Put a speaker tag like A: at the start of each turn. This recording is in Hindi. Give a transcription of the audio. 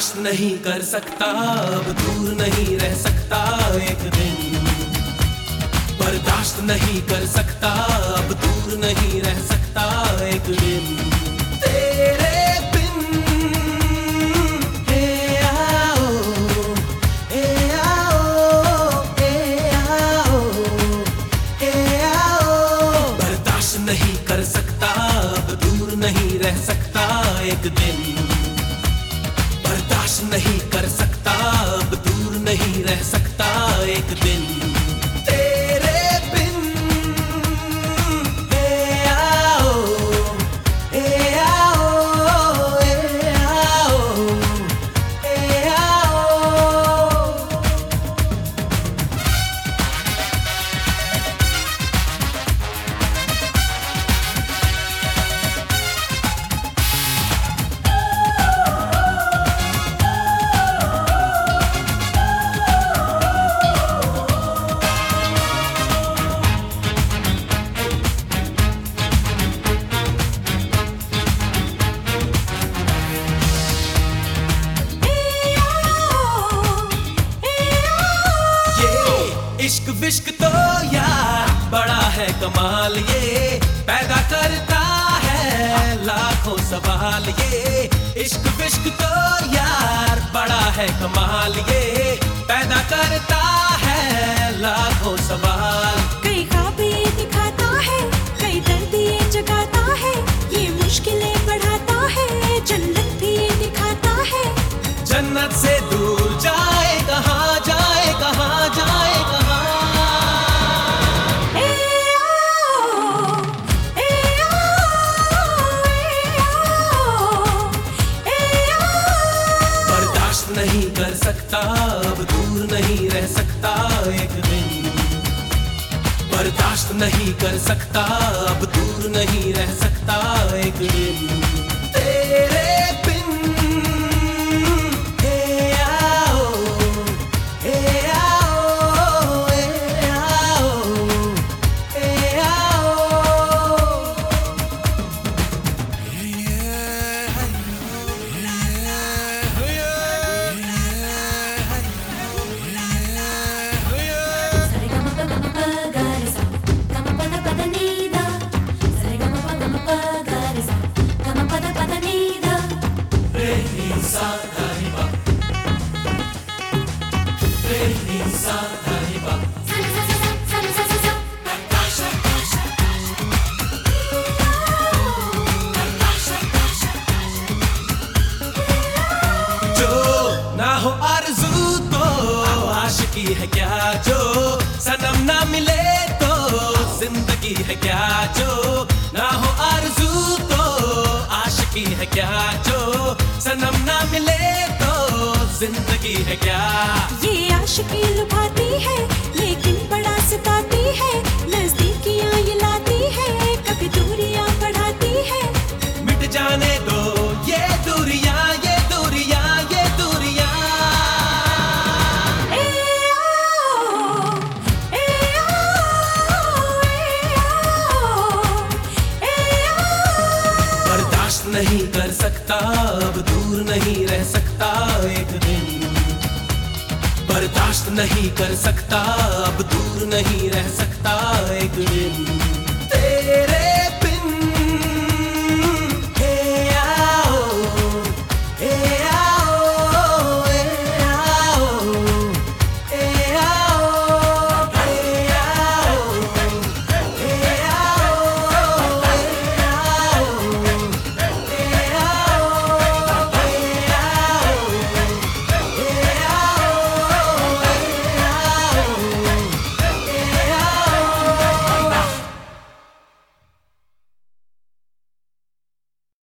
A: बर्दाश्त नहीं कर सकता, अब दूर नहीं रह सकता एक दिन। बर्दाश्त नहीं कर सकता, अब दूर नहीं रह सकता एक दिन। तेरे बिन हे आओ, हे आओ, हे आओ, हे आओ। बर्दाश्त नहीं कर सकता, अब दूर नहीं रह सकता एक दिन। बर्दाश्त नहीं कर सकता, अब दूर नहीं रह सकता एक दिन। तेरे बिन हे आओ, हे आओ, हे आओ, हे आओ। इश्क विश्क तो यार बड़ा है कमाल, ये पैदा करता है लाखों सवाल। ये इश्क विश्क तो यार बड़ा है कमाल, ये पैदा करता है लाखों सवाल।
B: कई ख्वाब ये दिखाता है, कई दर्द ये जगाता है, ये मुश्किलें बढ़ाता है, जन्नत भी ये दिखाता है।
A: जन्नत से दूर जाए कहाँ, जाए कहाँ, जाए कहाँ। नहीं कर सकता, अब दूर नहीं रह सकता एक दिन। बर्दाश्त नहीं कर सकता, अब दूर नहीं रह सकता एक दिन। तेरे बिन हे आओ, हे आओ, हे आओ, हे आओ। ना हो आरज़ू तो आशिकी है क्या, जो सनम ना मिले तो जिंदगी है क्या। जो ना हो आरज़ू तो आशिकी है क्या, जो सनम ना मिले तो जिंदगी है क्या।
B: ये आशिकी लुभाती है लेकिन बड़ा सताती है, नजदीकियां ये लाती है, कभी दूरियां बढ़ाती है।
A: मिट जाने दो ये दूरियां, ये दूरियां, ये दूरियां। बर्दाश्त नहीं कर सकता, अब दूर नहीं रह सकता एक दिन। बर्दाश्त नहीं कर सकता, अब दूर नहीं रह सकता एक दिन। तेरे